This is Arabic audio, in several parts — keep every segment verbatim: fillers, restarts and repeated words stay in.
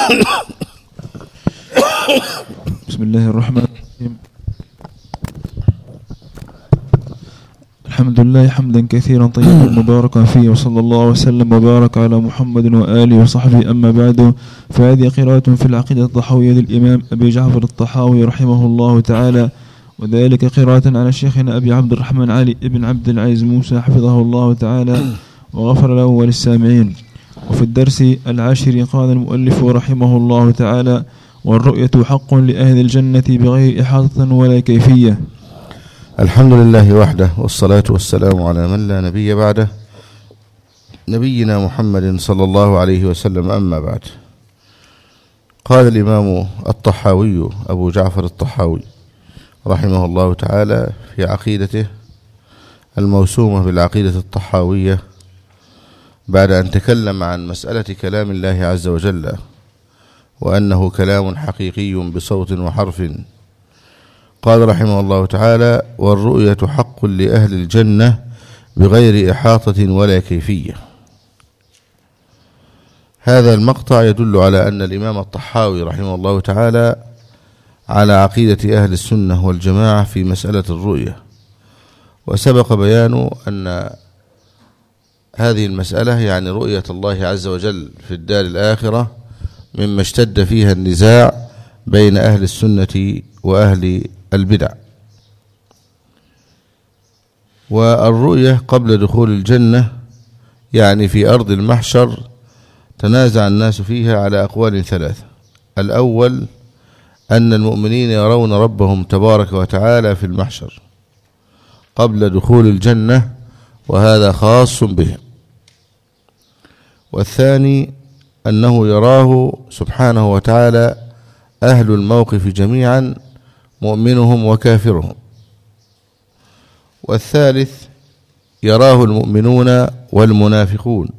بسم الله الرحمن الرحيم. الحمد لله حمدا كثيرا طيبا مباركا فيه، وصلى الله وسلم وبارك على محمد وآله وصحبه. أما بعد، فهذه قراءة في العقيدة الطحاوية للإمام أبي جعفر الطحاوي رحمه الله تعالى، وذلك قراءة على شيخنا أبي عبد الرحمن علي ابن عبد العزيز موسى حفظه الله تعالى وغفر له وللسامعين. وفي الدرس العاشر قال المؤلف رحمه الله تعالى: والرؤية حق لأهل الجنة بغير إحاطة ولا كيفية. الحمد لله وحده، والصلاة والسلام على من لا نبي بعده، نبينا محمد صلى الله عليه وسلم. أما بعد، قال الإمام الطحاوي أبو جعفر الطحاوي رحمه الله تعالى في عقيدته الموسومة بالعقيدة الطحاوية، بعد أن تكلم عن مسألة كلام الله عز وجل وأنه كلام حقيقي بصوت وحرف، قال رحمه الله تعالى: والرؤية حق لأهل الجنة بغير إحاطة ولا كيفية. هذا المقطع يدل على أن الإمام الطحاوي رحمه الله تعالى على عقيدة أهل السنة والجماعة في مسألة الرؤية، وسبق بيان أن هذه المسألة يعني رؤية الله عز وجل في الدار الآخرة مما اشتد فيها النزاع بين أهل السنة وأهل البدع. والرؤية قبل دخول الجنة يعني في أرض المحشر تنازع الناس فيها على أقوال ثلاثة. الأول أن المؤمنين يرون ربهم تبارك وتعالى في المحشر قبل دخول الجنة، وهذا خاص بهم. والثاني أنه يراه سبحانه وتعالى أهل الموقف جميعا، مؤمنهم وكافرهم. والثالث يراه المؤمنون والمنافقون،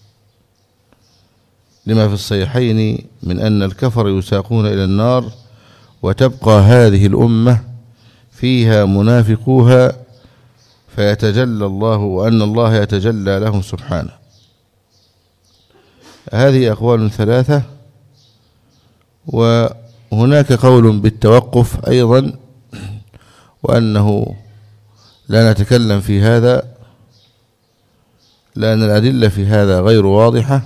لما في الصحيحين من أن الكفر يساقون إلى النار، وتبقى هذه الأمة فيها منافقوها فيتجلى الله، وأن الله يتجلى لهم سبحانه. هذه أقوال ثلاثة. وهناك قول بالتوقف أيضا، وأنه لا نتكلم في هذا لأن الأدلة في هذا غير واضحة.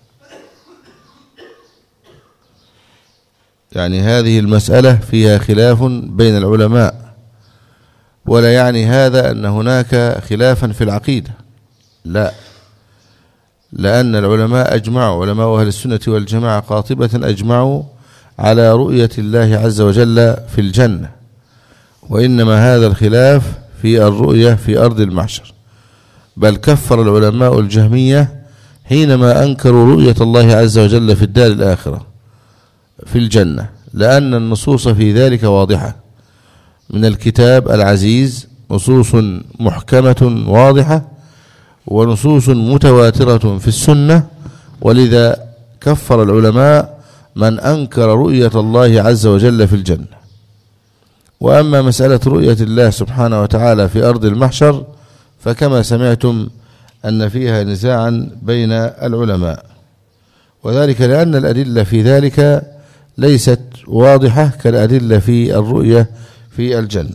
يعني هذه المسألة فيها خلاف بين العلماء، ولا يعني هذا أن هناك خلافا في العقيدة، لا، لأن العلماء أجمعوا، علماء أهل السنة والجماعة قاطبة أجمعوا على رؤية الله عز وجل في الجنة، وإنما هذا الخلاف في الرؤية في أرض المحشر. بل كفر العلماء الجهمية حينما أنكروا رؤية الله عز وجل في الدار الآخرة في الجنة، لأن النصوص في ذلك واضحة من الكتاب العزيز، نصوص محكمة واضحة، ونصوص متواترة في السنة. ولذا كفر العلماء من أنكر رؤية الله عز وجل في الجنة. وأما مسألة رؤية الله سبحانه وتعالى في أرض المحشر فكما سمعتم أن فيها نزاعا بين العلماء، وذلك لأن الأدلة في ذلك ليست واضحة كالأدلة في الرؤية في الجنة.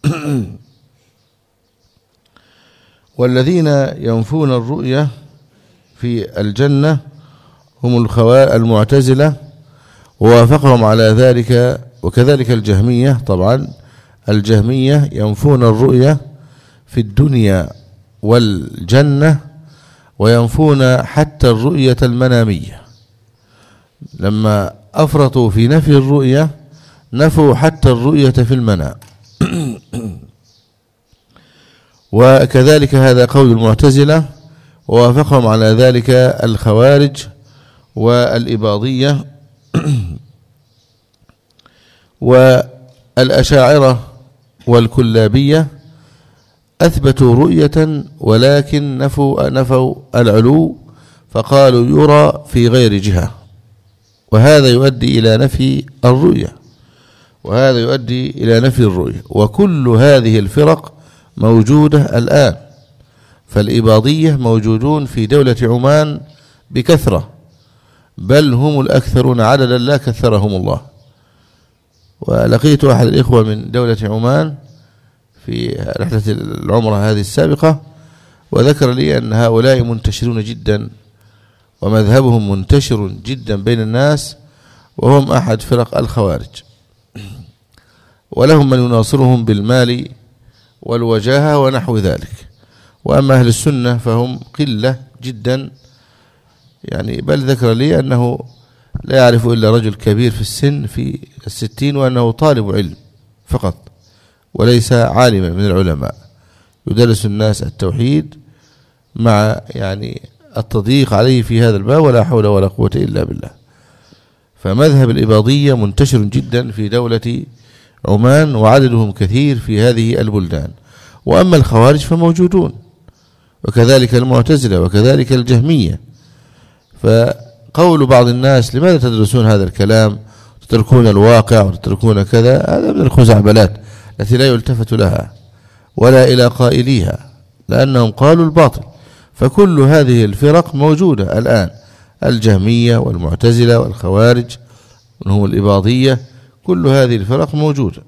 والذين ينفون الرؤية في الجنة هم المعتزلة، ووافقهم على ذلك، وكذلك الجهمية. طبعا الجهمية ينفون الرؤية في الدنيا والجنة، وينفون حتى الرؤية المنامية. لما أفرطوا في نفي الرؤية نفوا حتى الرؤية في المنام. وكذلك هذا قول المعتزلة، ووافقهم على ذلك الخوارج والإباضية والأشاعرة والكلابية. أثبتوا رؤية ولكن نفوا نفوا العلو، فقالوا يرى في غير جهة، وهذا يؤدي إلى نفي الرؤية، وهذا يؤدي إلى نفي الرؤية. وكل هذه الفرق موجودة الآن، فالإباضية موجودون في دولة عمان بكثرة، بل هم الأكثرون عددا لا كثرهم الله. ولقيت أحد الإخوة من دولة عمان في رحلة العمرة هذه السابقة، وذكر لي أن هؤلاء منتشرون جدا ومذهبهم منتشر جدا بين الناس، وهم أحد فرق الخوارج، ولهم من يناصرهم بالمال والوجاهة ونحو ذلك. وأما أهل السنة فهم قلة جدا، يعني بل ذكر لي أنه لا يعرف إلا رجل كبير في السن في الستين، وأنه طالب علم فقط وليس عالما من العلماء، يدرس الناس التوحيد مع يعني التضييق عليه في هذا الباب، ولا حول ولا قوة إلا بالله. فمذهب الإباضية منتشر جدا في دولة عمان، وعددهم كثير في هذه البلدان. وأما الخوارج فموجودون، وكذلك المعتزلة، وكذلك الجهمية. فقول بعض الناس لماذا تدرسون هذا الكلام، تتركون الواقع وتتركون كذا، هذا من الخزعبلات التي لا يلتفت لها ولا إلى قائليها، لأنهم قالوا الباطل. فكل هذه الفرق موجودة الآن، الجهمية والمعتزلة والخوارج وهم الإباضية، كل هذه الفرق موجودة.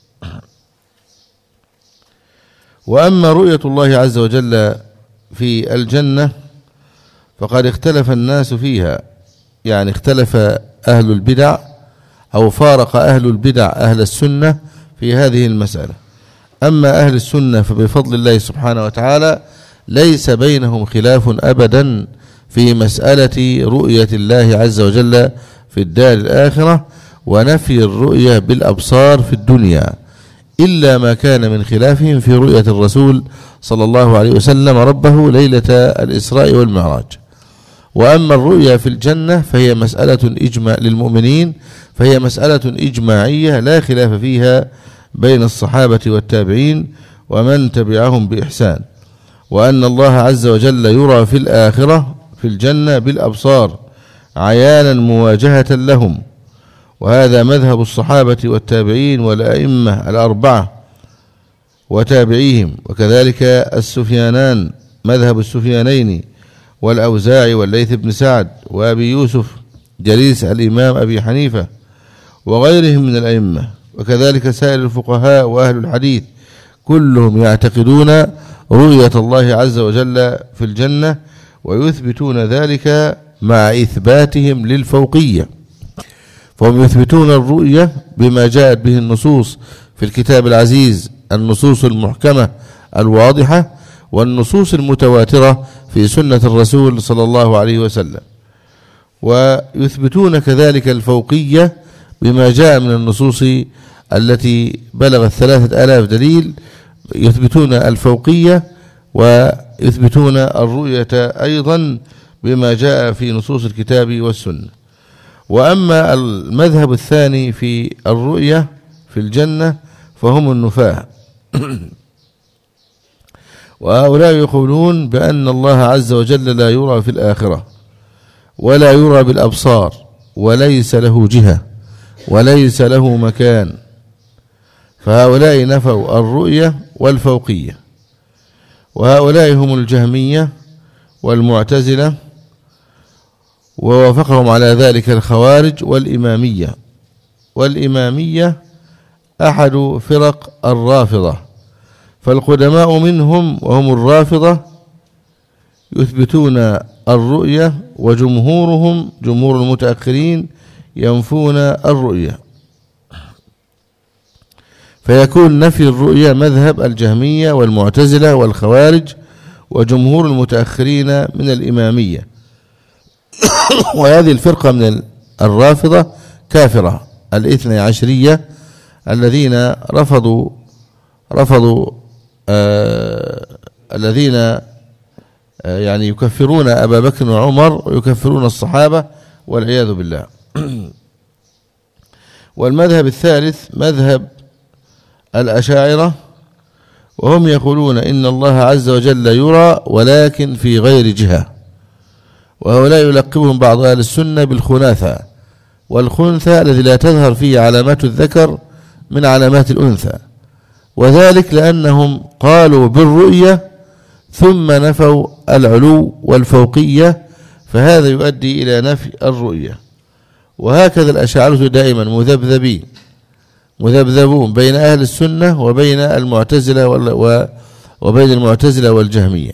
وأما رؤية الله عز وجل في الجنة فقد اختلف الناس فيها، يعني اختلف أهل البدع أو فارق أهل البدع أهل السنة في هذه المسألة. أما أهل السنة فبفضل الله سبحانه وتعالى ليس بينهم خلاف أبدا في مسألة رؤية الله عز وجل في الدار الآخرة ونفي الرؤية بالأبصار في الدنيا، إلا ما كان من خلافهم في رؤية الرسول صلى الله عليه وسلم ربه ليلة الإسراء والمعراج. وأما الرؤيا في الجنة فهي مسألة إجماع للمؤمنين، فهي مسألة إجماعية لا خلاف فيها بين الصحابة والتابعين ومن تبعهم بإحسان. وأن الله عز وجل يرى في الآخرة في الجنة بالأبصار عيانا مواجهة لهم، وهذا مذهب الصحابة والتابعين والأئمة الأربعة وتابعيهم، وكذلك السفيانان مذهب السفيانين والأوزاعي والليث بن سعد وأبي يوسف جليس الإمام أبي حنيفة وغيرهم من الأئمة، وكذلك سائر الفقهاء وأهل الحديث كلهم يعتقدون رؤية الله عز وجل في الجنة، ويثبتون ذلك مع إثباتهم للفوقية. فهم يثبتون الرؤية بما جاءت به النصوص في الكتاب العزيز، النصوص المحكمة الواضحة، والنصوص المتواترة في سنة الرسول صلى الله عليه وسلم. ويثبتون كذلك الفوقية بما جاء من النصوص التي بلغت ثلاثة آلاف دليل، يثبتون الفوقية ويثبتون الرؤية أيضا بما جاء في نصوص الكتاب والسنة. وأما المذهب الثاني في الرؤية في الجنة فهم النفاة، وهؤلاء يقولون بأن الله عز وجل لا يرى في الآخرة ولا يرى بالأبصار، وليس له جهة وليس له مكان. فهؤلاء نفوا الرؤية والفوقية، وهؤلاء هم الجهمية والمعتزلة، ووافقهم على ذلك الخوارج والإمامية. والإمامية أحد فرق الرافضة، فالقدماء منهم وهم الرافضة يثبتون الرؤية، وجمهورهم جمهور المتأخرين ينفون الرؤية، فيكون نفي الرؤية مذهب الجهمية والمعتزلة والخوارج وجمهور المتأخرين من الإمامية. وهذه الفرقة من الرافضة كافرة، الاثنى عشرية الذين رفضوا رفضوا آه الذين آه يعني يكفرون أبا بكر وعمر ويكفرون الصحابة والعياذ بالله. والمذهب الثالث مذهب الأشاعرة، وهم يقولون إن الله عز وجل يرى ولكن في غير جهة، وهؤلاء يلقبهم بعض أهل السنة بالخناثة، والخنثى الذي لا تظهر فيه علامات الذكر من علامات الأنثى، وذلك لأنهم قالوا بالرؤية ثم نفوا العلو والفوقية، فهذا يؤدي إلى نفي الرؤية. وهكذا الأشاعرة دائما مذبذبين مذبذبون بين أهل السنة وبين المعتزلة وبين المعتزلة والجهمية.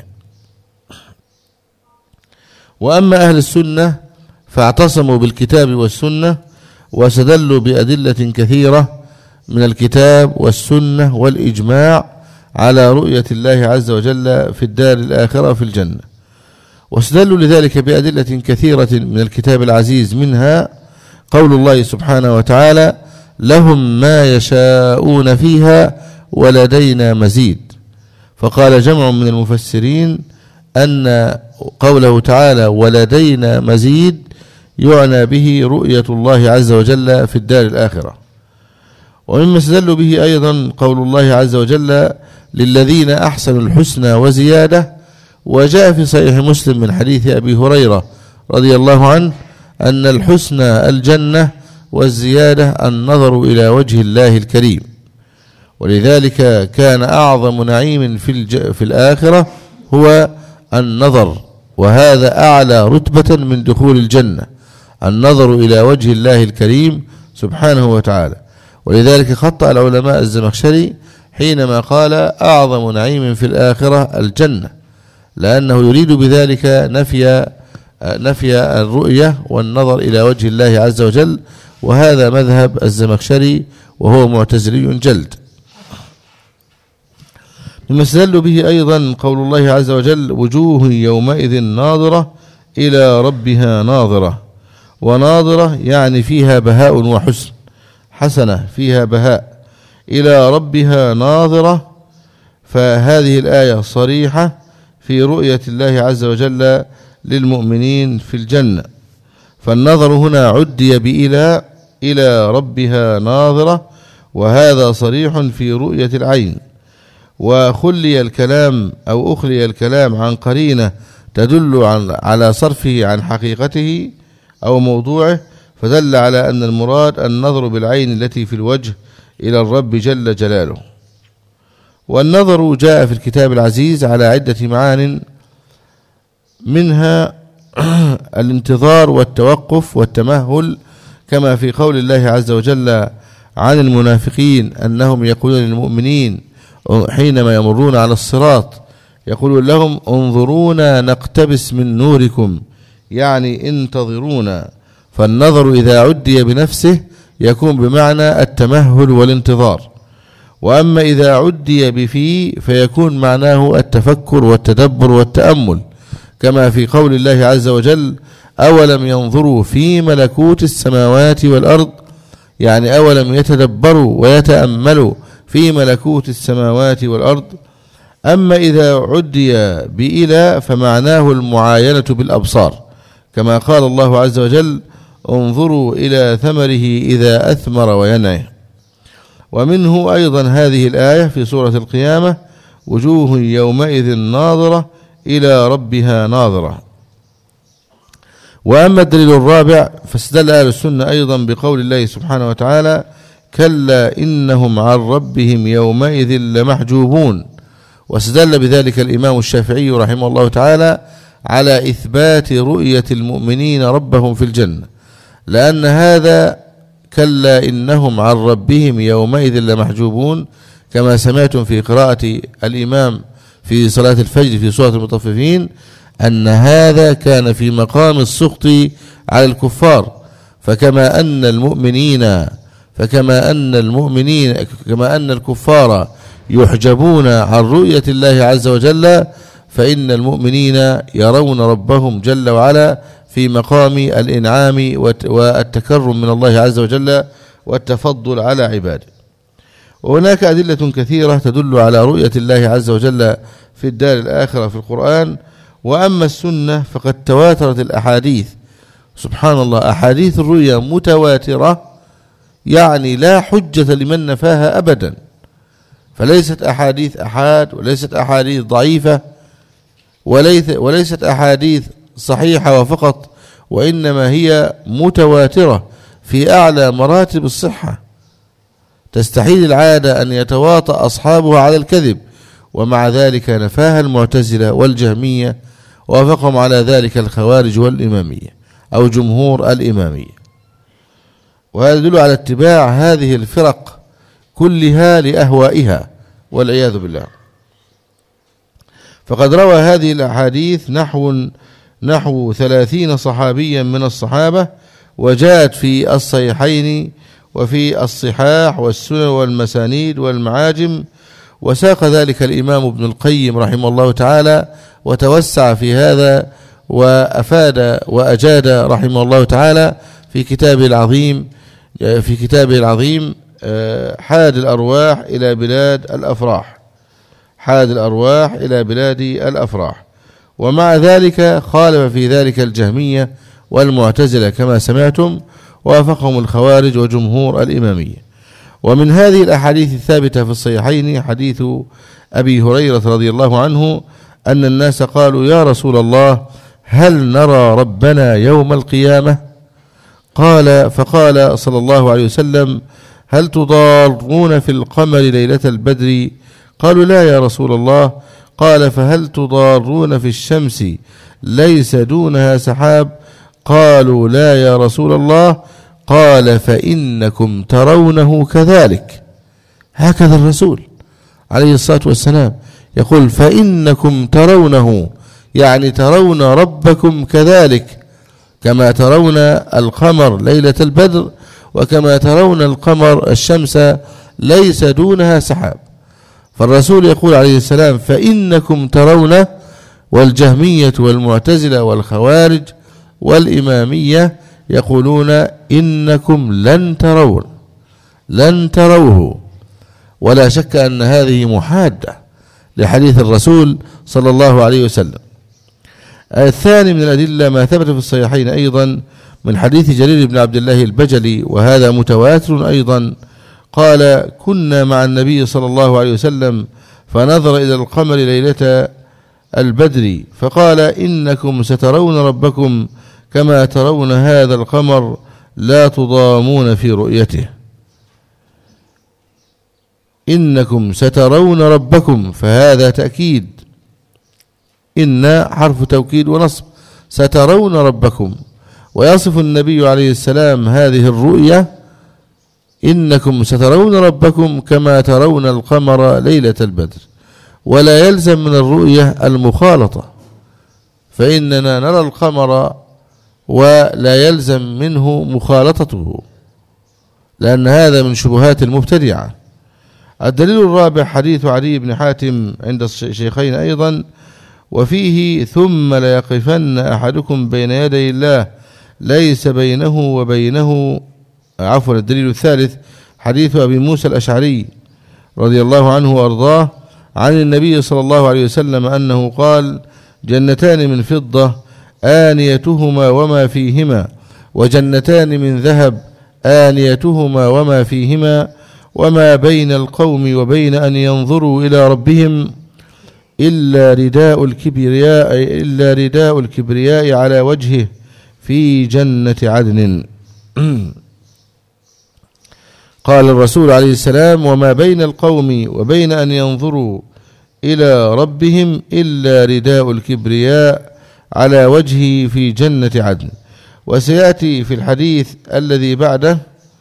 وأما أهل السنة فاعتصموا بالكتاب والسنة واستدلوا بأدلة كثيرة من الكتاب والسنة والإجماع على رؤية الله عز وجل في الدار الآخرة في الجنة. واستدلوا لذلك بأدلة كثيرة من الكتاب العزيز، منها قول الله سبحانه وتعالى: لهم ما يشاءون فيها ولدينا مزيد. فقال جمع من المفسرين أن قوله تعالى ولدينا مزيد يعنى به رؤية الله عز وجل في الدار الآخرة. ومما استدلوا به أيضا قول الله عز وجل: للذين أحسنوا الحسنى وزيادة. وجاء في صحيح مسلم من حديث أبي هريرة رضي الله عنه أن الحسنى الجنة والزيادة النظر إلى وجه الله الكريم. ولذلك كان أعظم نعيم في, الج... في الآخرة هو النظر، وهذا أعلى رتبة من دخول الجنة، النظر إلى وجه الله الكريم سبحانه وتعالى. ولذلك خطأ العلماء الزمخشري حينما قال أعظم نعيم في الآخرة الجنة، لأنه يريد بذلك نفي نفي الرؤية والنظر إلى وجه الله عز وجل، وهذا مذهب الزمخشري وهو معتزلي جلد. مما استدلوا به أيضا قول الله عز وجل: وجوه يومئذ ناظرة إلى ربها ناظرة. وناظرة يعني فيها بهاء وحسن، حسنة فيها بهاء، إلى ربها ناظرة. فهذه الآية صريحة في رؤية الله عز وجل للمؤمنين في الجنة. فالنظر هنا عدي بإلى إلى ربها ناظرة، وهذا صريح في رؤية العين. وخلي الكلام أو أخلي الكلام عن قرينة تدل على صرفه عن حقيقته أو موضوعه، فدل على أن المراد النظر بالعين التي في الوجه إلى الرب جل جلاله. والنظر جاء في الكتاب العزيز على عدة معان، منها الانتظار والتوقف والتمهل، كما في قول الله عز وجل عن المنافقين أنهم يقولون للمؤمنين حينما يمرون على الصراط، يقولون لهم: انظرونا نقتبس من نوركم، يعني انتظرونا. فالنظر إذا عدي بنفسه يكون بمعنى التمهل والانتظار، وأما إذا عدي بفيه فيكون معناه التفكر والتدبر والتأمل، كما في قول الله عز وجل: أولم ينظروا في ملكوت السماوات والأرض، يعني أولم يتدبروا ويتأملوا في ملكوت السماوات والأرض. أما إذا عدي بإلى فمعناه المعاينة بالأبصار، كما قال الله عز وجل: انظروا إلى ثمره إذا أثمر وينعه. ومنه أيضا هذه الآية في سورة القيامة: وجوه يومئذ ناظرة إلى ربها ناظرة. وأما الدليل الرابع فاستدل أهل السنة أيضا بقول الله سبحانه وتعالى: كلا إنهم عن ربهم يومئذ لمحجوبون. واستدل بذلك الإمام الشافعي رحمه الله تعالى على إثبات رؤية المؤمنين ربهم في الجنة، لأن هذا كلا إنهم عن ربهم يومئذ لمحجوبون، كما سمعتم في قراءة الإمام في صلاة الفجر في سورة المطففين أن هذا كان في مقام السخط على الكفار. فكما أن المؤمنين فكما أن المؤمنين كما أن الكفار يحجبون عن رؤية الله عز وجل، فإن المؤمنين يرون ربهم جل وعلا في مقام الإنعام والتكرم من الله عز وجل والتفضل على عباده. وهناك أدلة كثيرة تدل على رؤية الله عز وجل في الدار الآخرة في القرآن. وأما السنة فقد تواترت الأحاديث، سبحان الله، أحاديث الرؤيا متواترة، يعني لا حجة لمن نفاها أبدا. فليست أحاديث أحاد، وليست أحاديث ضعيفة، وليست أحاديث صحيحة وفقط، وإنما هي متواترة في أعلى مراتب الصحة، تستحيل العادة أن يتواطأ أصحابها على الكذب. ومع ذلك نفاها المعتزلة والجهمية ووافقهم على ذلك الخوارج والإمامية أو جمهور الإمامية. وهذا يدل على اتباع هذه الفرق كلها لأهوائها والعياذ بالله. فقد روى هذه الأحاديث نحو نحو ثلاثين صحابيا من الصحابة، وجاءت في الصحيحين وفي الصحاح والسنن والمسانيد والمعاجم، وساق ذلك الإمام ابن القيم رحمه الله تعالى وتوسع في هذا وأفاد وأجاد رحمه الله تعالى في كتابه العظيم في كتابه العظيم حاد الأرواح إلى بلاد الأفراح حاد الأرواح إلى بلاد الأفراح. ومع ذلك خالف في ذلك الجهمية والمعتزلة كما سمعتم، وافقهم الخوارج وجمهور الإمامية. ومن هذه الأحاديث الثابتة في الصحيحين حديث أبي هريرة رضي الله عنه أن الناس قالوا: يا رسول الله، هل نرى ربنا يوم القيامة؟ قال فقال صلى الله عليه وسلم: هل تضارون في القمر ليلة البدر؟ قالوا: لا يا رسول الله. قال: فهل تضارون في الشمس ليس دونها سحاب؟ قالوا: لا يا رسول الله. قال: فإنكم ترونه كذلك. هكذا الرسول عليه الصلاة والسلام يقول: فإنكم ترونه، يعني ترون ربكم كذلك، كما ترون القمر ليلة البدر، وكما ترون القمر الشمس ليس دونها سحاب. فالرسول يقول عليه السلام: فإنكم ترون. والجهمية والمعتزلة والخوارج والإمامية يقولون: إنكم لن ترون لن تروه. ولا شك أن هذه محادة لحديث الرسول صلى الله عليه وسلم. الثاني من الأدلة ما ثبت في الصحيحين أيضا من حديث جرير بن عبد الله البجلي، وهذا متواتر أيضا، قال: كنا مع النبي صلى الله عليه وسلم فنظر إلى القمر ليلة البدر فقال: إنكم سترون ربكم كما ترون هذا القمر لا تضامون في رؤيته. إنكم سترون ربكم، فهذا تأكيد، إن حرف توكيد ونصب، سترون ربكم. ويصف النبي عليه السلام هذه الرؤية: إنكم سترون ربكم كما ترون القمر ليلة البدر. ولا يلزم من الرؤية المخالطة، فإننا نرى القمر ولا يلزم منه مخالطته، لأن هذا من شبهات المبتدعة. الدليل الرابع حديث علي بن حاتم عند الشيخين أيضا، وفيه: ثم ليقفن أحدكم بين يدي الله ليس بينه وبينه عفوا الدليل الثالث حديث أبي موسى الأشعري رضي الله عنه وأرضاه عن النبي صلى الله عليه وسلم أنه قال: جنتان من فضة آنيتهما وما فيهما، وجنتان من ذهب آنيتهما وما فيهما، وما بين القوم وبين أن ينظروا إلى ربهم إلا رداء الكبرياء إلا رداء الكبرياء على وجهه في جنة عدن. قال الرسول عليه السلام: وما بين القوم وبين أن ينظروا إلى ربهم إلا رداء الكبرياء على وجهه في جنة عدن. وسيأتي في الحديث الذي بعده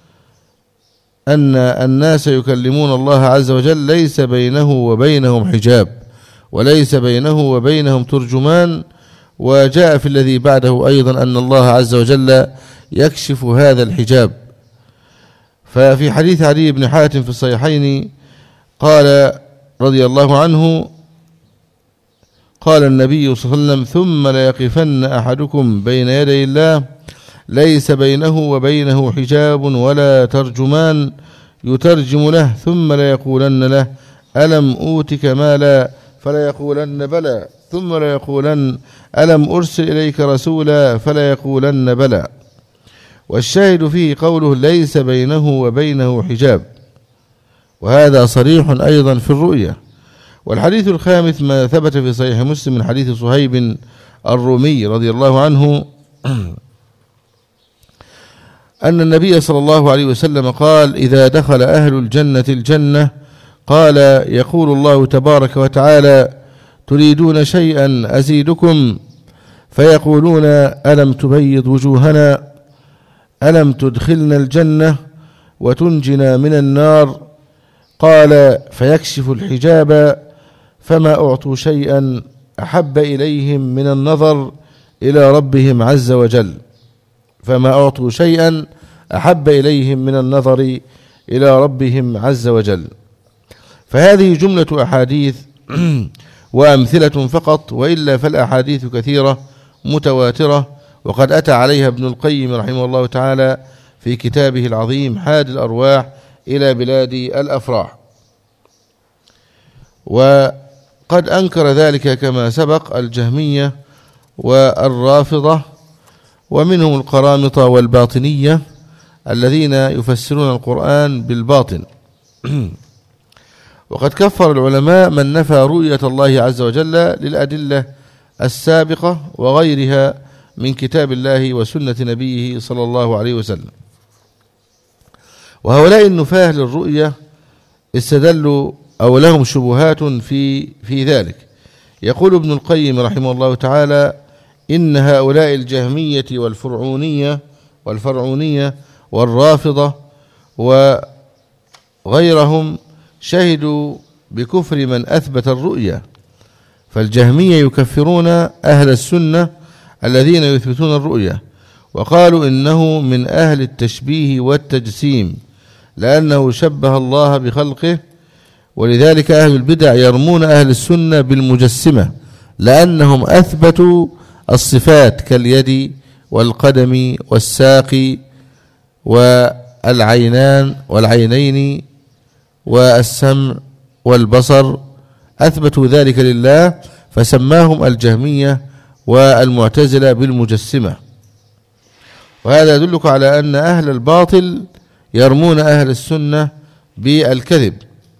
أن الناس يكلمون الله عز وجل ليس بينه وبينهم حجاب، وليس بينه وبينهم ترجمان. وجاء في الذي بعده أيضا أن الله عز وجل يكشف هذا الحجاب. ففي حديث علي بن حاتم في الصحيحين قال رضي الله عنه: قال النبي صلى الله عليه وسلم: ثم ليقفن أحدكم بين يدي الله ليس بينه وبينه حجاب ولا ترجمان يترجم له، ثم ليقولن له: ألم أوتك مالا؟ فلا يقولن بلى، ثم ليقولن: ألم أرسل إليك رسولا؟ فلا يقولن بلى. والشاهد فيه قوله: ليس بينه وبينه حجاب، وهذا صريح أيضا في الرؤية. والحديث الخامس ما ثبت في صحيح مسلم من حديث صهيب الرومي رضي الله عنه أن النبي صلى الله عليه وسلم قال: إذا دخل أهل الجنة الجنة قال يقول الله تبارك وتعالى: تريدون شيئا أزيدكم؟ فيقولون ألم تبيض وجوهنا، ألم تدخلنا الجنة وتنجنا من النار؟ قال فيكشف الحجاب فما أعطوا شيئا أحب إليهم من النظر إلى ربهم عز وجل، فما أعطوا شيئا أحب إليهم من النظر إلى ربهم عز وجل. فهذه جملة أحاديث وأمثلة فقط، وإلا فالأحاديث كثيرة متواترة، وقد أتى عليها ابن القيم رحمه الله تعالى في كتابه العظيم حاد الأرواح إلى بلاد الأفراح. وقد أنكر ذلك كما سبق الجهمية والرافضة، ومنهم القرامطة والباطنية الذين يفسرون القرآن بالباطن. وقد كفر العلماء من نفى رؤية الله عز وجل للأدلة السابقة وغيرها من كتاب الله وسنة نبيه صلى الله عليه وسلم. وهؤلاء النفاة للرؤية استدلوا أو لهم شبهات في في ذلك. يقول ابن القيم رحمه الله تعالى إن هؤلاء الجهمية والفرعونية والفرعونية والرافضة وغيرهم شهدوا بكفر من أثبت الرؤية، فالجهمية يكفرون أهل السنة الذين يثبتون الرؤية، وقالوا إنه من أهل التشبيه والتجسيم لأنه شبه الله بخلقه. ولذلك أهل البدع يرمون أهل السنة بالمجسمة لأنهم أثبتوا الصفات كاليد والقدم والساق والعينان والعينين والسمع والبصر، أثبتوا ذلك لله، فسماهم الجهمية والمعتزلة بالمجسمة. وهذا يدلك على أن أهل الباطل يرمون أهل السنة بالكذب.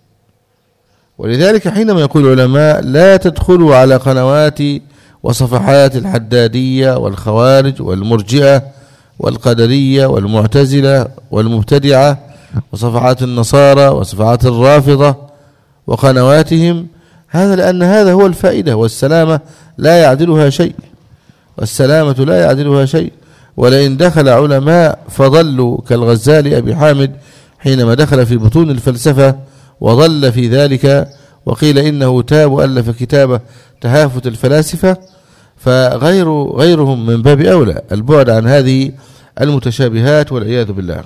ولذلك حينما يقول العلماء لا تدخلوا على قنوات وصفحات الحدادية والخوارج والمرجئة والقدرية والمعتزلة والمبتدعة وصفحات النصارى وصفحات الرافضة وقنواتهم، هذا لأن هذا هو الفائدة، والسلامة لا يعدلها شيء، والسلامة لا يعدلها شيء. ولئن دخل علماء فضلوا كالغزالي أبي حامد حينما دخل في بطون الفلسفة وضل في ذلك، وقيل إنه تاب وألف كتابه تهافت الفلاسفة، فغير غيرهم من باب أولى البعد عن هذه المتشابهات والعياذ بالله.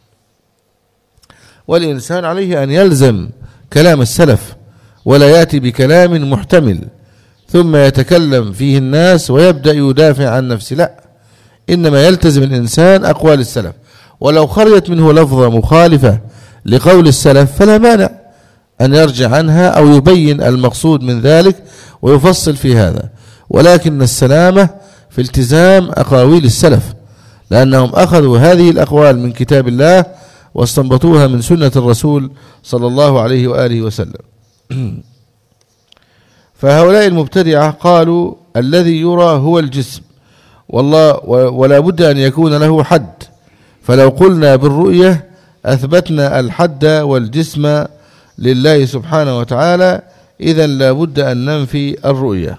والإنسان عليه أن يلزم كلام السلف ولا يأتي بكلام محتمل ثم يتكلم فيه الناس ويبدأ يدافع عن نفسه، لا، إنما يلتزم الإنسان أقوال السلف، ولو خرجت منه لفظة مخالفة لقول السلف فلا مانع أن يرجع عنها أو يبين المقصود من ذلك ويفصل في هذا، ولكن السلامة في التزام أقاويل السلف، لأنهم أخذوا هذه الأقوال من كتاب الله واستنبطوها من سنة الرسول صلى الله عليه وآله وسلم. فهؤلاء المبتدعة قالوا الذي يرى هو الجسم، والله ولا بد أن يكون له حد، فلو قلنا بالرؤية أثبتنا الحد والجسم لله سبحانه وتعالى، إذن لا بد أن ننفي الرؤية.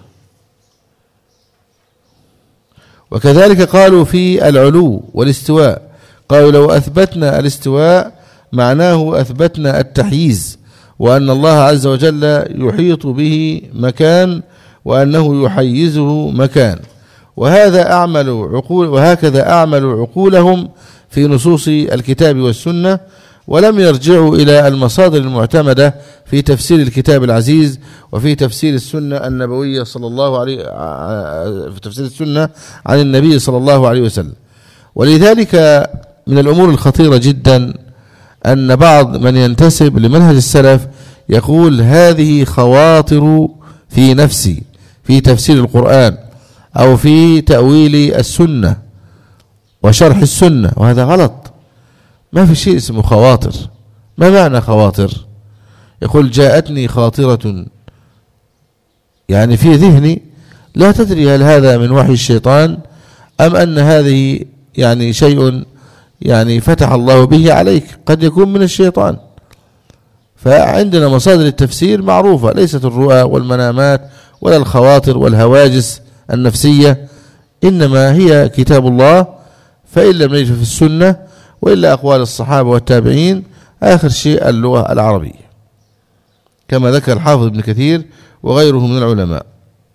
وكذلك قالوا في العلو والاستواء، قالوا لو أثبتنا الاستواء معناه أثبتنا التحييز، وأن الله عز وجل يحيط به مكان وأنه يحيزه مكان، وهذا أعمل عقول وهكذا أعمل عقولهم في نصوص الكتاب والسنة، ولم يرجعوا إلى المصادر المعتمدة في تفسير الكتاب العزيز وفي تفسير السنة النبوية صلى الله عليه في تفسير السنة عن النبي صلى الله عليه وسلم. ولذلك من الأمور الخطيرة جدا أن بعض من ينتسب لمنهج السلف يقول هذه خواطر في نفسي في تفسير القرآن أو في تأويل السنة وشرح السنة، وهذا غلط. ما في شيء اسمه خواطر. ما معنى خواطر؟ يقول جاءتني خاطرة، يعني في ذهني، لا تدري هل هذا من وحي الشيطان أم أن هذه يعني شيء يعني فتح الله به عليك، قد يكون من الشيطان. فعندنا مصادر التفسير معروفة، ليست الرؤى والمنامات ولا الخواطر والهواجس النفسية، إنما هي كتاب الله، فإن لم نجد في السنة وإلا أقوال الصحابة والتابعين، آخر شيء اللغة العربية، كما ذكر الحافظ ابن كثير وغيره من العلماء.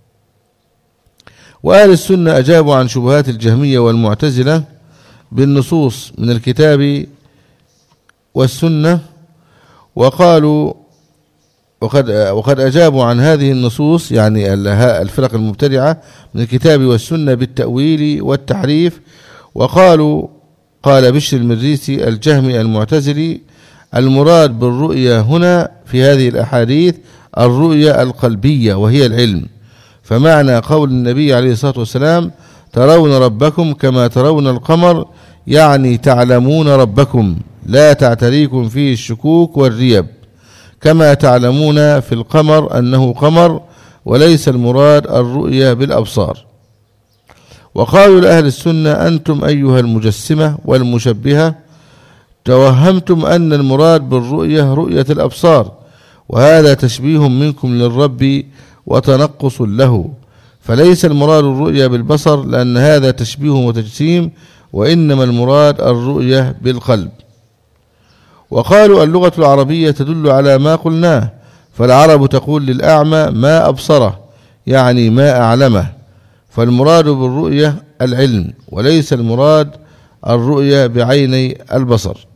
وأهل السنة أجابوا عن شبهات الجهمية والمعتزلة بالنصوص من الكتاب والسنة، وقالوا وقد وقد أجابوا عن هذه النصوص، يعني الفرق المبتدعة، من الكتاب والسنة بالتأويل والتحريف. وقالوا قال بشر المريسي الجهمي المعتزلي: المراد بالرؤيا هنا في هذه الأحاديث الرؤيا القلبية وهي العلم، فمعنى قول النبي عليه الصلاة والسلام: ترون ربكم كما ترون القمر، يعني تعلمون ربكم لا تعتريكم فيه الشكوك والريب، كما تعلمون في القمر أنه قمر، وليس المراد الرؤيا بالأبصار. وقالوا لأهل السنة: أنتم أيها المجسمة والمشبهة توهمتم أن المراد بالرؤية رؤية الأبصار، وهذا تشبيه منكم للرب وتنقص له، فليس المراد الرؤية بالبصر، لأن هذا تشبيه وتجسيم، وإنما المراد الرؤية بالقلب. وقالوا: اللغة العربية تدل على ما قلناه، فالعرب تقول للأعمى ما أبصره، يعني ما أعلمه، فالمراد بالرؤية العلم، وليس المراد الرؤية بعيني البصر.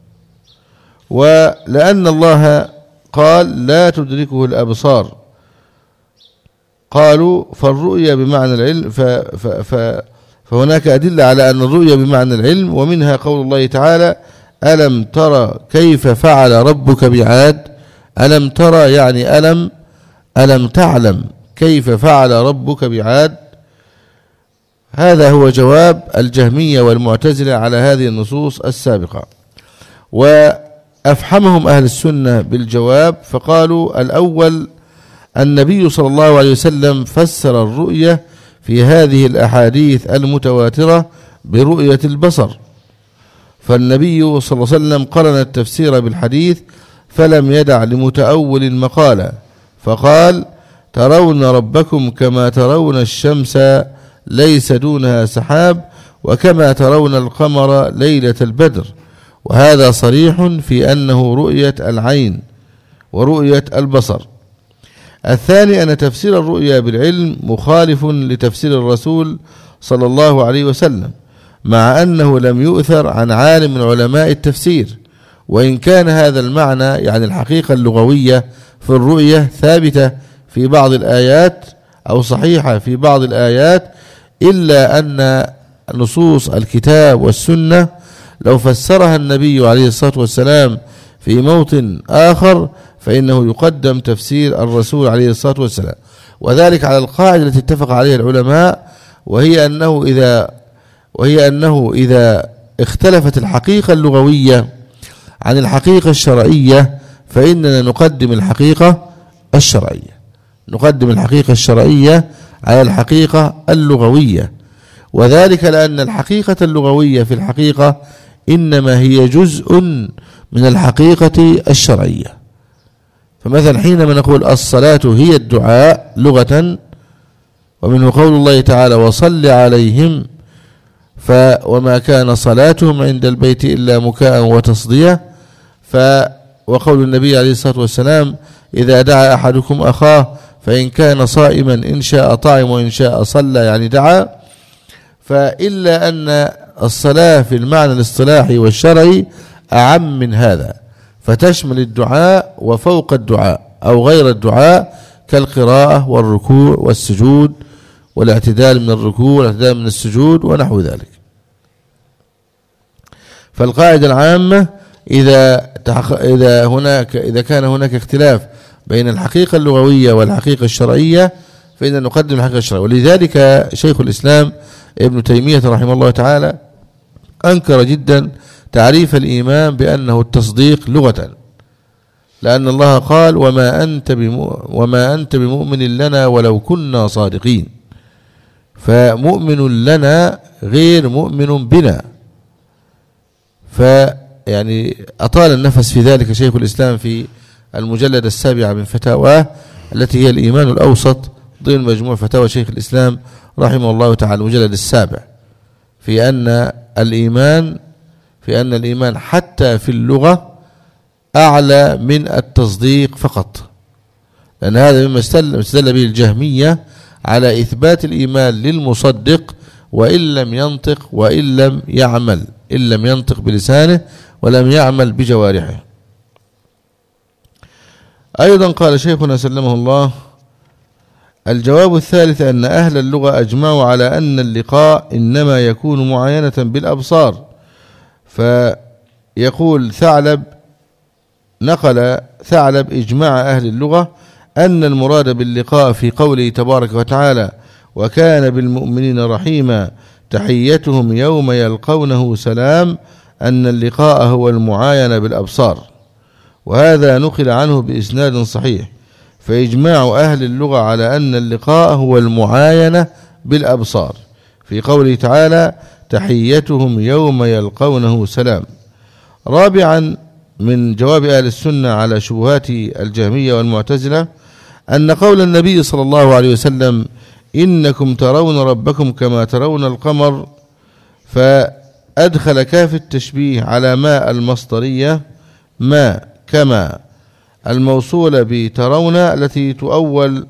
ولأن الله قال: لا تدركه الأبصار، قالوا فالرؤية بمعنى العلم، ف ف ف فهناك أدلة على أن الرؤية بمعنى العلم، ومنها قول الله تعالى: ألم ترى كيف فعل ربك بعاد. ألم ترى يعني ألم ألم تعلم كيف فعل ربك بعاد. هذا هو جواب الجهمية والمعتزلة على هذه النصوص السابقة. وأفحمهم أهل السنة بالجواب، فقالوا: الأول النبي صلى الله عليه وسلم فسر الرؤية في هذه الأحاديث المتواترة برؤية البصر، فالنبي صلى الله عليه وسلم قرن التفسير بالحديث، فلم يدع لمتأول مقالا، فقال: ترون ربكم كما ترون الشمس ليس دونها سحاب، وكما ترون القمر ليلة البدر. وهذا صريح في أنه رؤية العين ورؤية البصر. الثاني أن تفسير الرؤيا بالعلم مخالف لتفسير الرسول صلى الله عليه وسلم، مع أنه لم يؤثر عن عالم من علماء التفسير، وإن كان هذا المعنى يعني الحقيقة اللغوية في الرؤية ثابتة في بعض الآيات أو صحيحة في بعض الآيات، إلا أن نصوص الكتاب والسنة لو فسرها النبي عليه الصلاة والسلام في موطن آخر فإنه يقدم تفسير الرسول عليه الصلاة والسلام، وذلك على القاعدة التي اتفق عليها العلماء، وهي أنه إذا وهي أنه إذا اختلفت الحقيقة اللغوية عن الحقيقة الشرعية فإننا نقدم الحقيقة الشرعية نقدم الحقيقة الشرعية على الحقيقة اللغوية، وذلك لأن الحقيقة اللغوية في الحقيقة إنما هي جزء من الحقيقة الشرعية. فمثلا حينما نقول الصلاة هي الدعاء لغة، ومنه قول الله تعالى: وصل عليهم، ف وما كان صلاتهم عند البيت إلا مكاء وتصدية. ف وقول النبي عليه الصلاة والسلام: إذا دعا أحدكم أخاه فإن كان صائما إن شاء طعم وإن شاء صلى، يعني دعا. فإلا أن الصلاة في المعنى الاصطلاحي والشرعي أعم من هذا، فتشمل الدعاء وفوق الدعاء أو غير الدعاء، كالقراءة والركوع والسجود والاعتدال من الركوع والاعتدال من السجود ونحو ذلك. فالقاعدة العامة إذا إذا هناك إذا كان هناك اختلاف بين الحقيقة اللغوية والحقيقة الشرعية فإن نقدم الحقيقة الشرعية. ولذلك شيخ الإسلام ابن تيمية رحمه الله تعالى أنكر جدا تعريف الإيمان بأنه التصديق لغة، لأن الله قال: وما أنت وما أنت بمؤمن لنا ولو كنا صادقين. فمؤمن لنا غير مؤمن بنا. فيعني أطال النفس في ذلك شيخ الإسلام في المجلد السابع من فتاواه التي هي الإيمان الأوسط ضمن مجموع فتاوى شيخ الإسلام رحمه الله تعالى المجلد السابع، في أن الإيمان في أن الإيمان حتى في اللغة أعلى من التصديق فقط، لأن هذا مما استدل به الجهمية على إثبات الإيمان للمصدق وإن لم ينطق وإن لم يعمل، إن لم ينطق بلسانه ولم يعمل بجوارحه. أيضا قال شيخنا سلمه الله: الجواب الثالث أن أهل اللغة أجمعوا على أن اللقاء إنما يكون معاينة بالأبصار. فيقول ثعلب، نقل ثعلب إجماع أهل اللغة أن المراد باللقاء في قوله تبارك وتعالى: وكان بالمؤمنين رحيما تحيتهم يوم يلقونه سلام، أن اللقاء هو المعاينة بالأبصار، وهذا نقل عنه بإسناد صحيح. فإجماع أهل اللغة على أن اللقاء هو المعاينة بالأبصار في قوله تعالى: تحيتهم يوم يلقونه سلام. رابعا من جواب أهل السنة على شبهات الجهمية والمعتزلة أن قول النبي صلى الله عليه وسلم: إنكم ترون ربكم كما ترون القمر، فأدخل كاف التشبيه على ما المصدرية ما كما الموصولة بترون التي تؤول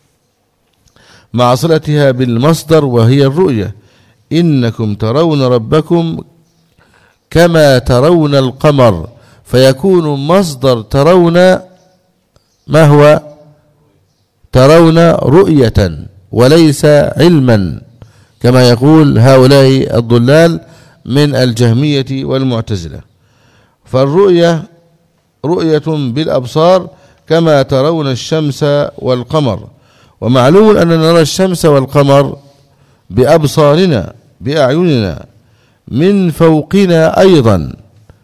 مع صلتها بالمصدر وهي الرؤية، إنكم ترون ربكم كما ترون القمر، فيكون مصدر ترون ما هو؟ ترون رؤية وليس علما، كما يقول هؤلاء الضلال من الجهمية والمعتزلة. فالرؤية رؤية بالأبصار كما ترون الشمس والقمر، ومعلوم أننا نرى الشمس والقمر بأبصارنا بأعيننا من فوقنا أيضا،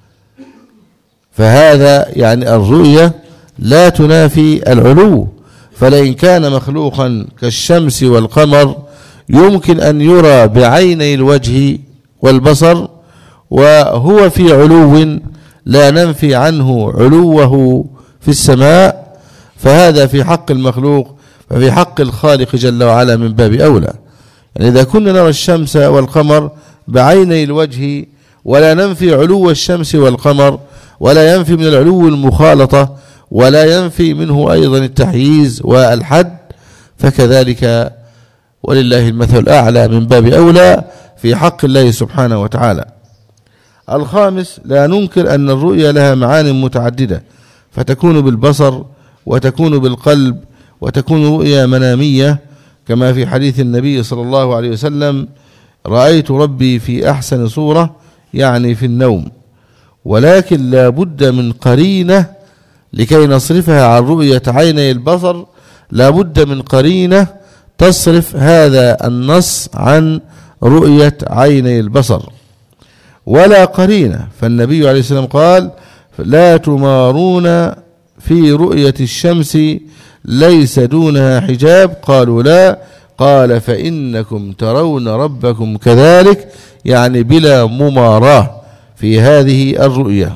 فهذا يعني الرؤية لا تنافي العلو. فلئن كان مخلوقا كالشمس والقمر يمكن أن يرى بعيني الوجه والبصر وهو في علو لا ننفي عنه علوه في السماء، فهذا في حق المخلوق ففي حق الخالق جل وعلا من باب أولى. يعني إذا كنا نرى الشمس والقمر بعيني الوجه ولا ننفي علو الشمس والقمر ولا ينفي من العلو المخالطة ولا ينفي منه أيضا التحييز والحد، فكذلك ولله المثل الأعلى من باب أولى في حق الله سبحانه وتعالى. الخامس: لا ننكر أن الرؤيا لها معان متعددة، فتكون بالبصر وتكون بالقلب وتكون رؤيا منامية، كما في حديث النبي صلى الله عليه وسلم: رأيت ربي في أحسن صورة، يعني في النوم. ولكن لا بد من قرينة لكي نصرفها عن رؤية عيني البصر، لا بد من قرينة تصرف هذا النص عن رؤية عيني البصر، ولا قرينة. فالنبي عليه السلام قال: لا تمارون في رؤية الشمس ليس دونها حجاب. قالوا لا، قال: فإنكم ترون ربكم كذلك، يعني بلا مماراة في هذه الرؤية.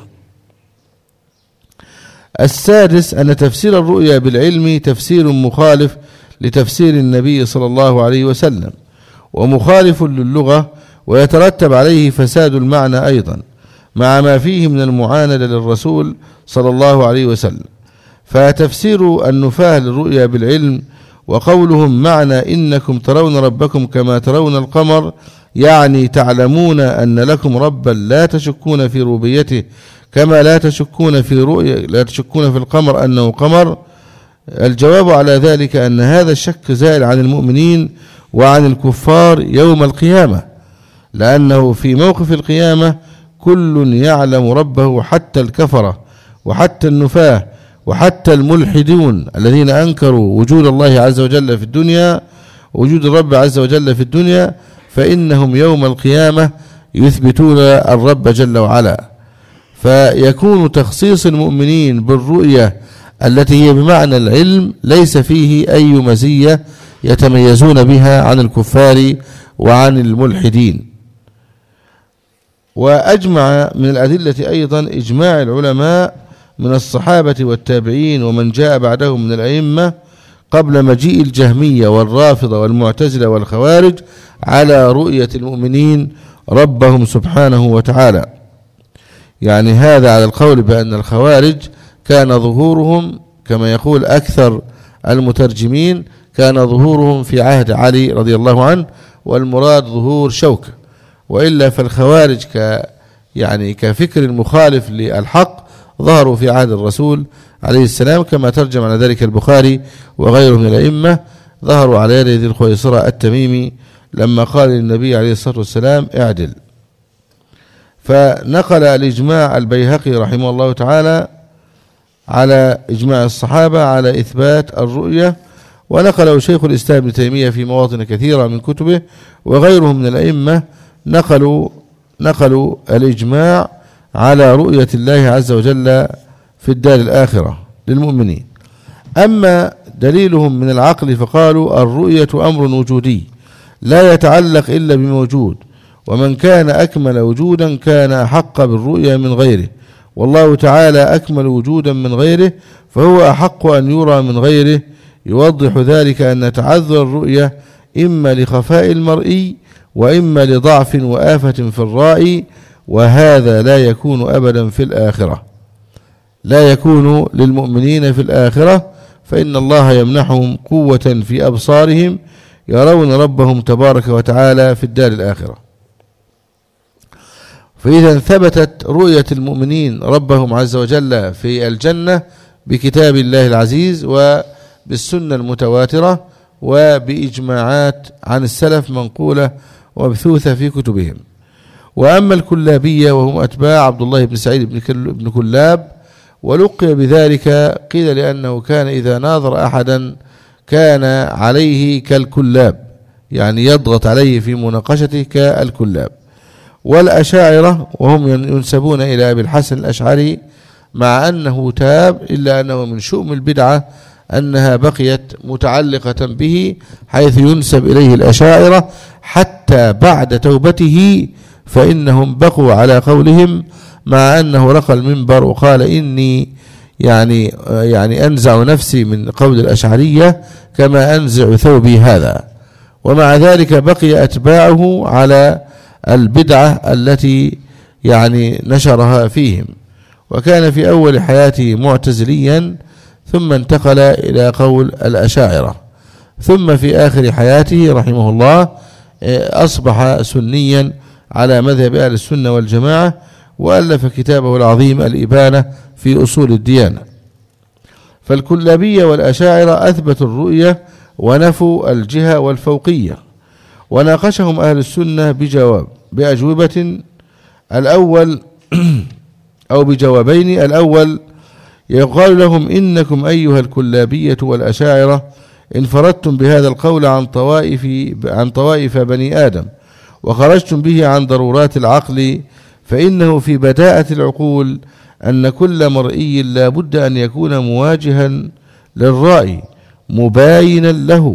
السادس: أن تفسير الرؤيا بالعلم تفسير مخالف لتفسير النبي صلى الله عليه وسلم، ومخالف للغة، ويترتب عليه فساد المعنى أيضا، مع ما فيه من المعاندة للرسول صلى الله عليه وسلم. فتفسير النفاة للرؤيا بالعلم وقولهم معنى إنكم ترون ربكم كما ترون القمر، يعني تعلمون أن لكم ربا لا تشكون في ربوبيته كما لا تشكون في رؤيا لا تشكون في القمر أنه قمر. الجواب على ذلك أن هذا الشك زائل عن المؤمنين وعن الكفار يوم القيامة، لأنه في موقف القيامة كل يعلم ربه، حتى الكفرة وحتى النفاة وحتى الملحدون الذين أنكروا وجود الله عز وجل في الدنيا، وجود الرب عز وجل في الدنيا، فإنهم يوم القيامة يثبتون الرب جل وعلا. فيكون تخصيص المؤمنين بالرؤية التي هي بمعنى العلم ليس فيه أي مزية يتميزون بها عن الكفار وعن الملحدين. وأجمع من الأدلة أيضا إجماع العلماء من الصحابة والتابعين ومن جاء بعدهم من الأئمة، قبل مجيء الجهمية والرافضة والمعتزلة والخوارج على رؤية المؤمنين ربهم سبحانه وتعالى. يعني هذا على القول بأن الخوارج كان ظهورهم كما يقول أكثر المترجمين كان ظهورهم في عهد علي رضي الله عنه، والمراد ظهور شوكة، وإلا فالخوارج ك يعني كفكر مخالف للحق ظهروا في عهد الرسول عليه السلام، كما ترجم على ذلك البخاري وغيره من الأئمة. ظهروا على يد ذي الخويصرة التميمي لما قال للنبي عليه الصلاة والسلام اعدل. فنقل الإجماع البيهقي رحمه الله تعالى على إجماع الصحابة على إثبات الرؤية، ونقله شيخ الإسلام ابن تيمية في مواطن كثيرة من كتبه، وغيرهم من الأئمة نقلوا نقلوا الإجماع على رؤية الله عز وجل في الدار الآخرة للمؤمنين. أما دليلهم من العقل فقالوا الرؤية أمر وجودي لا يتعلق إلا بموجود، ومن كان أكمل وجودا كان أحق بالرؤية من غيره، والله تعالى أكمل وجودا من غيره فهو أحق أن يرى من غيره. يوضح ذلك أن تعذر الرؤية إما لخفاء المرئي وإما لضعف وآفة في الرائي، وهذا لا يكون أبدا في الآخرة، لا يكون للمؤمنين في الآخرة، فإن الله يمنحهم قوة في أبصارهم يرون ربهم تبارك وتعالى في الدار الآخرة. فإذا ثبتت رؤية المؤمنين ربهم عز وجل في الجنة بكتاب الله العزيز وبالسنة المتواترة وبإجماعات عن السلف منقولة ومبثوثة في كتبهم. وأما الكلابية وهم أتباع عبد الله بن سعيد بن كلاب، ولقي بذلك قيل لأنه كان إذا ناظر أحدا كان عليه كالكلاب، يعني يضغط عليه في مناقشته كالكلاب. والأشاعرة وهم ينسبون إلى أبي الحسن الأشعري، مع أنه تاب إلا أنه من شؤم البدعة أنها بقيت متعلقة به، حيث ينسب إليه الأشاعرة حتى بعد توبته فإنهم بقوا على قولهم، مع أنه رقى المنبر وقال إني يعني يعني أنزع نفسي من قول الأشعرية كما أنزع ثوبي هذا. ومع ذلك بقي أتباعه على البدعة التي يعني نشرها فيهم، وكان في أول حياته معتزليا ثم انتقل إلى قول الأشاعرة، ثم في آخر حياته رحمه الله أصبح سنيا على مذهب أهل السنة والجماعة، وألف كتابه العظيم الإبانة في أصول الديانة. فالكلابية والأشاعرة أثبتوا الرؤية ونفوا الجهة والفوقية، وناقشهم أهل السنة بجواب بأجوبة الأول أو بجوابين. الأول يقال لهم إنكم أيها الكلابية والأشاعرة انفردتم بهذا القول عن طوائف عن طوائف بني آدم وخرجتم به عن ضرورات العقل، فإنه في بداءة العقول أن كل مرئي لا بد أن يكون مواجها للرأي مباينا له،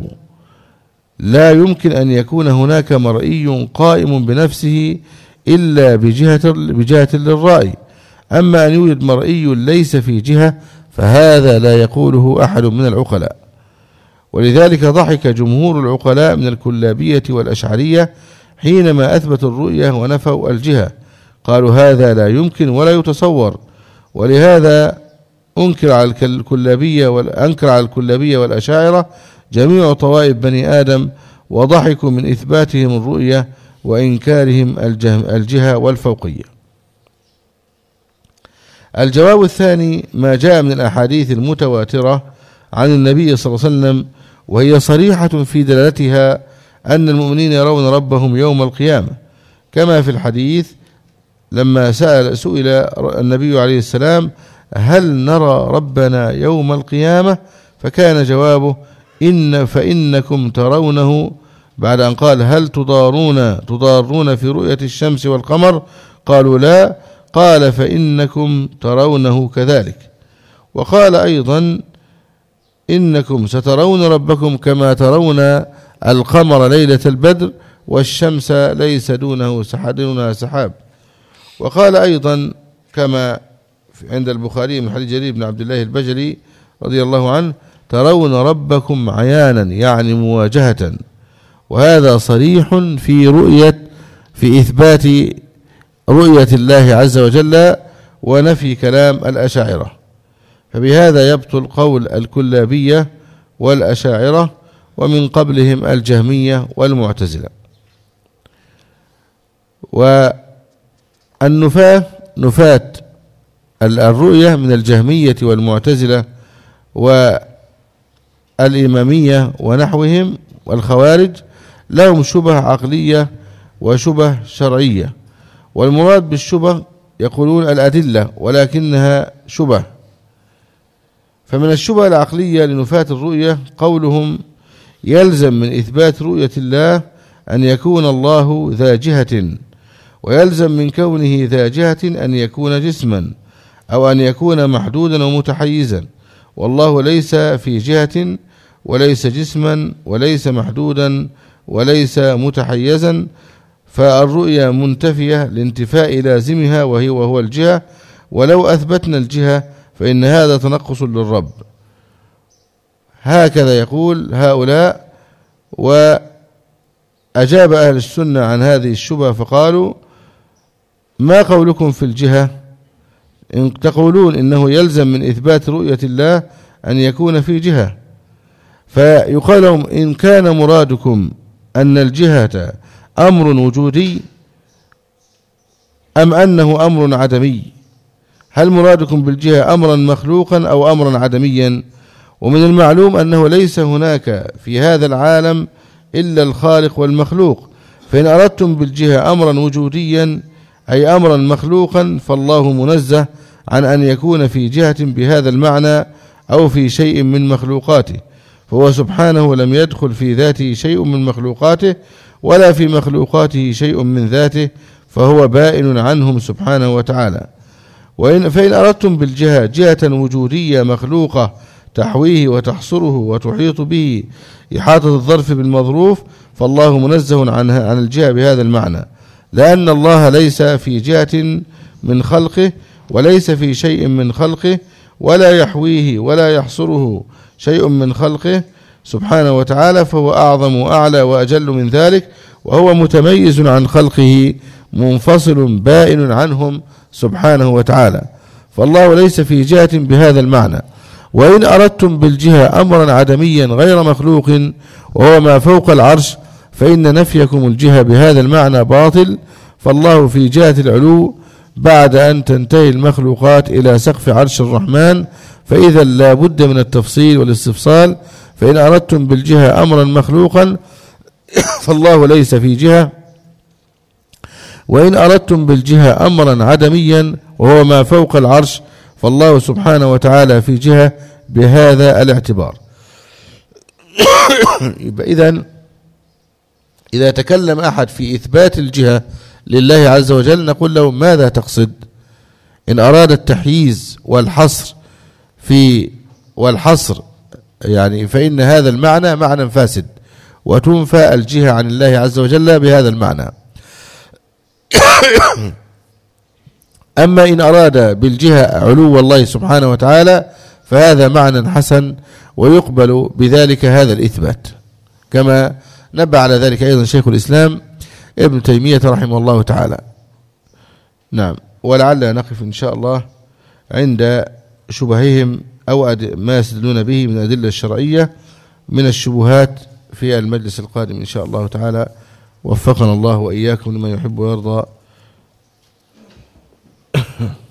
لا يمكن أن يكون هناك مرئي قائم بنفسه إلا بجهة, بجهة للرأي. أما أن يوجد مرئي ليس في جهة فهذا لا يقوله أحد من العقلاء. ولذلك ضحك جمهور العقلاء من الكلابية والأشعرية حينما أثبتوا الرؤية ونفوا الجهة، قالوا هذا لا يمكن ولا يتصور. ولهذا أنكر على الكلابية وأنكر على الكلابية والأشاعرة جميع طوائف بني آدم، وضحكوا من إثباتهم الرؤية وإنكارهم الجهة والفوقية. الجواب الثاني ما جاء من الأحاديث المتواترة عن النبي صلى الله عليه وسلم، وهي صريحة في دلالتها أن المؤمنين يرون ربهم يوم القيامة، كما في الحديث لما سأل سئل النبي عليه السلام هل نرى ربنا يوم القيامة، فكان جوابه إن فإنكم ترونه، بعد أن قال هل تضارون تضارون في رؤية الشمس والقمر، قالوا لا، قال فإنكم ترونه كذلك. وقال أيضا إنكم سترون ربكم كما ترون القمر ليلة البدر والشمس ليس دونه دونها سحاب. وقال أيضا كما عند البخاري من حديث جرير بن عبد الله البجلي رضي الله عنه ترون ربكم عيانا يعني مواجهة، وهذا صريح في رؤية في إثبات رؤية الله عز وجل ونفي كلام الأشاعرة. فبهذا يبطل قول الكلابية والأشاعرة ومن قبلهم الجهمية والمعتزلة. والنفاة نفاة الرؤية من الجهمية والمعتزلة والإمامية ونحوهم والخوارج لهم شبه عقلية وشبه شرعية، والمراد بالشبه يقولون الأدلة ولكنها شبه. فمن الشبه العقلية لنفاة الرؤية قولهم يلزم من إثبات رؤية الله أن يكون الله ذا جهة، ويلزم من كونه ذا جهة أن يكون جسما أو أن يكون محدودا ومتحيزا، والله ليس في جهة وليس جسما وليس محدودا وليس متحيزا، فالرؤيا منتفية لانتفاء لازمها وهي وهو الجهة، ولو أثبتنا الجهة فإن هذا تنقص للرب. هكذا يقول هؤلاء. وأجاب أهل السنة عن هذه الشبهة فقالوا ما قولكم في الجهة؟ إن تقولون إنه يلزم من إثبات رؤية الله أن يكون في جهة، فيقال لهم إن كان مرادكم أن الجهة أمر وجودي أم أنه أمر عدمي؟ هل مرادكم بالجهة أمرا مخلوقا أو أمرا عدميا؟ ومن المعلوم أنه ليس هناك في هذا العالم إلا الخالق والمخلوق، فإن أردتم بالجهة أمرا وجوديا أي أمرا مخلوقا فالله منزه عن أن يكون في جهة بهذا المعنى أو في شيء من مخلوقاته، فهو سبحانه لم يدخل في ذاته شيء من مخلوقاته ولا في مخلوقاته شيء من ذاته، فهو بائن عنهم سبحانه وتعالى. وإن فإن أردتم بالجهة جهة وجودية مخلوقة تحويه وتحصره وتحيط به إحاطة الظرف بالمظروف، فالله منزه عنها عن الجهة بهذا المعنى، لأن الله ليس في جهة من خلقه وليس في شيء من خلقه ولا يحويه ولا يحصره شيء من خلقه سبحانه وتعالى، فهو أعظم وأعلى وأجل من ذلك، وهو متميز عن خلقه منفصل بائن عنهم سبحانه وتعالى، فالله ليس في جهة بهذا المعنى. وإن أردتم بالجهة أمرا عدميا غير مخلوق وهو ما فوق العرش فإن نفيكم الجهة بهذا المعنى باطل، فالله في جهة العلو بعد أن تنتهي المخلوقات إلى سقف عرش الرحمن، فإذا لا بد من التفصيل والاستفصال. فإن أردتم بالجهة أمرا مخلوقا فالله ليس في جهة، وإن أردتم بالجهة أمرا عدميا وهو ما فوق العرش فالله سبحانه وتعالى في جهة بهذا الاعتبار. إذن إذا تكلم أحد في إثبات الجهة لله عز وجل نقول له ماذا تقصد؟ إن أراد التحييز والحصر في والحصر يعني فإن هذا المعنى معنى فاسد، وتنفى الجهة عن الله عز وجل بهذا المعنى. أما إن أراد بالجهة علو الله سبحانه وتعالى فهذا معنى حسن ويقبل بذلك هذا الإثبات، كما نبه على ذلك أيضا شيخ الإسلام ابن تيمية رحمه الله تعالى. نعم. ولعل نقف إن شاء الله عند شبههم أو ما يستدلون به من الأدلة الشرعية من الشبهات في المجلس القادم إن شاء الله تعالى. وفقنا الله وإياكم لما يحب ويرضى.